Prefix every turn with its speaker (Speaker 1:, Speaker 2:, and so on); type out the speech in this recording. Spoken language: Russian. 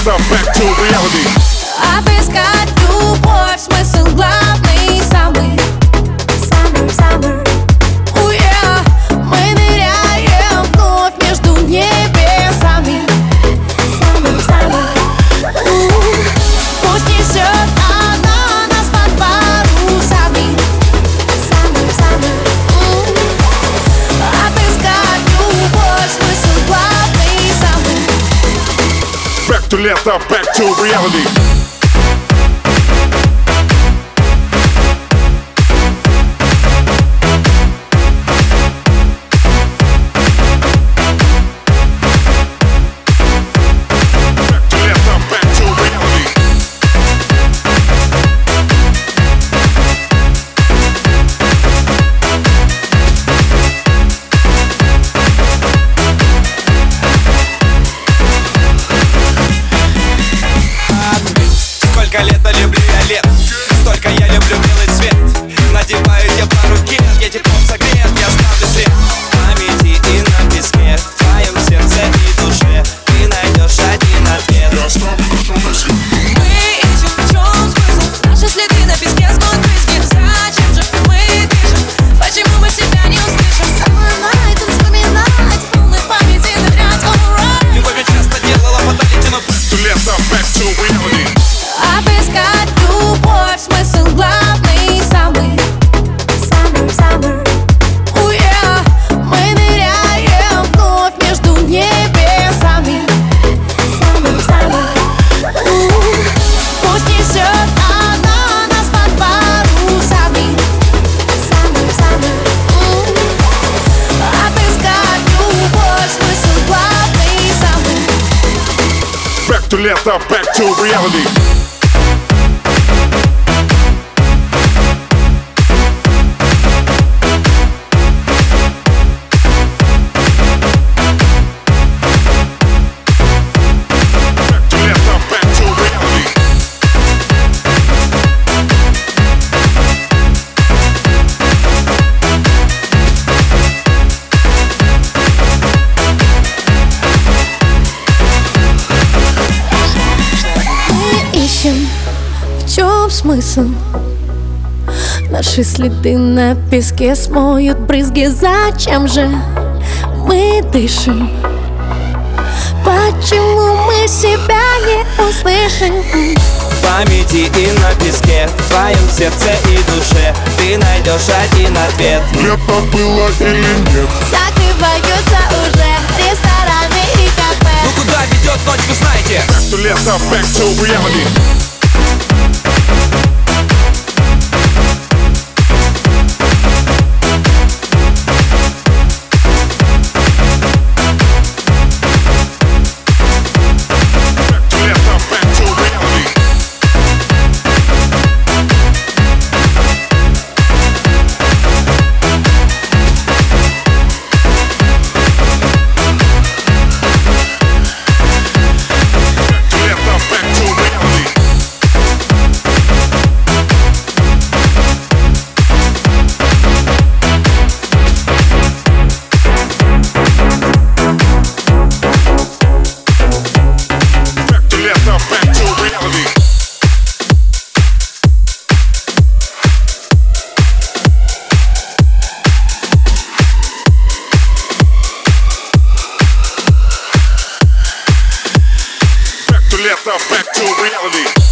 Speaker 1: лето, back to reality.
Speaker 2: Обыскать любовь, смысл главный, самый summer. Мы ныряем вновь между небесами. Summer. Пусть несет она нас под парусами. Summer. Обыскать любовь, смысл главный, самый.
Speaker 1: Back to лето, back to reality.
Speaker 3: Сколько лета люблю я лет, столько я люблю белый цвет. Надеваю я пару кет, я теплом согрет, я ставлю свет. В памяти и на песке, в твоем сердце и душе ты найдешь один ответ.
Speaker 2: Мы ищем, в чем смысл? Наши следы на песке смоют брызги. Зачем же мы дышим? Почему мы себя не услышим? Целую night вспоминать, в полной памяти нырять, alright.
Speaker 3: Любовь я часто делала фаталити, но
Speaker 1: Back to лето, back to reality.
Speaker 2: Обыскать любовь, смысл главный, самый summer. Мы ныряем вновь между небесами. Summer. Пусть несет она нас под парусами. Summer. Обыскать любовь, смысл главный, самый.
Speaker 1: Back to лето, back to reality.
Speaker 2: В чем смысл? Наши следы на песке смоют брызги. Зачем же мы дышим? Почему мы себя не услышим?
Speaker 3: в памяти и на песке, в твоем сердце и душе ты найдешь один ответ.
Speaker 1: Лето было или нет?
Speaker 2: Закрываются уже рестораны и кафе.
Speaker 3: Ну куда ведет ночь, вы знаете?
Speaker 1: Back to лето, back to reality. Back to reality.